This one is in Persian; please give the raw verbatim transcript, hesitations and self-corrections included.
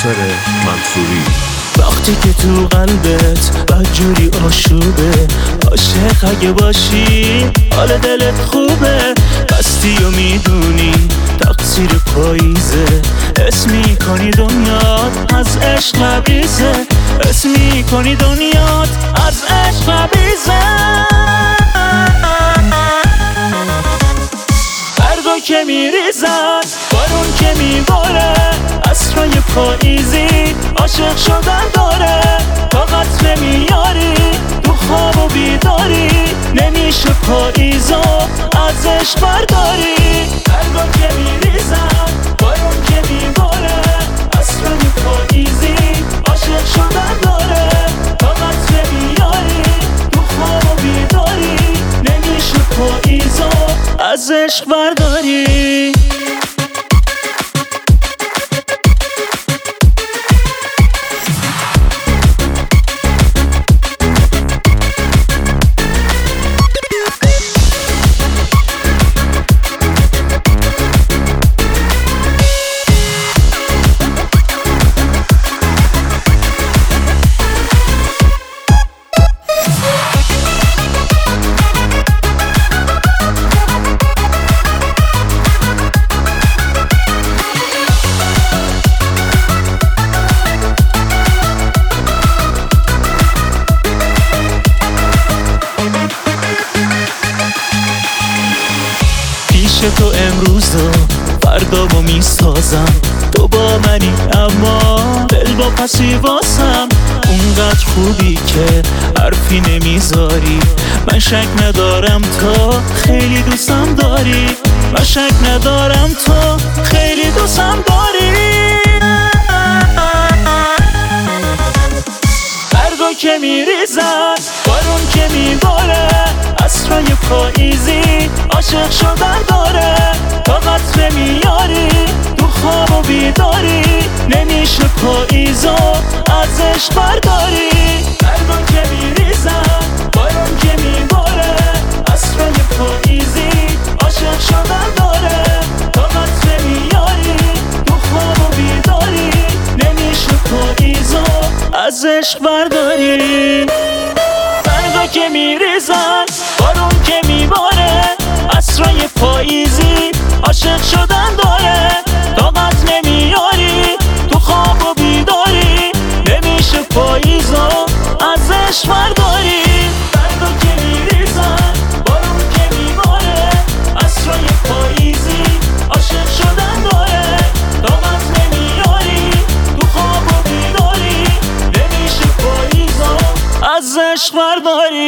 ناصر منصوری. وقتی که تو قلبت بدجوری آشوبه، عاشق اگه باشی حال دلت خوبه. بستی و میدونی تقصیر پاییزه، اسم میکنی دنیات از عشق لبیزه، اسم میکنی دنیات از عشق لبیزه. برگا که میریزد، بارون که میباره، عصرهای پاییزی عاشق شدن داره. طاقت نمیاری تو خواب و بیداری، نمیشه پاییزو از عشق برداری. برگا که میریزد، بارون که میباره، عصرهای پاییزی عاشق شدن داره. طاقت نمیاری تو خواب و بیداری، نمیشه پاییزو از عشق برداری. تو امروزو فردامو میسازم، تو با منی اما دل با پسی واسم. اونقدر خوبی که حرفی نمیذاری، من شک ندارم تو خیلی دوستم داری، من شک ندارم تو خیلی دوستم داری. برگا که میریزد، بارون که میباره، عصرهای پاییزی عاشق شدن داره. طاقت نمیاری تو خواب و بیداری، نمیشه پاییزو از عشق برداری. برگا که میریزد، بارون که میباره، عصرهای پاییزی عاشق شدن داره. طاقت نمیاری تو خواب و بیداری، نمیشه پاییزو از عشق برداری. برگا که میریزن، بارون که میباره، عصرهای پاییزی عاشق شدن داره. طاقت نمیاری تو خواب و بیداری، نمیشه پاییزو از عشق برداری. برگا که میریزن، بارون که میباره، عصرهای پاییزی عاشق شدن داره. طاقت نمیاری تو خواب و بیداری، نمیشه پاییزو از عشق برداری.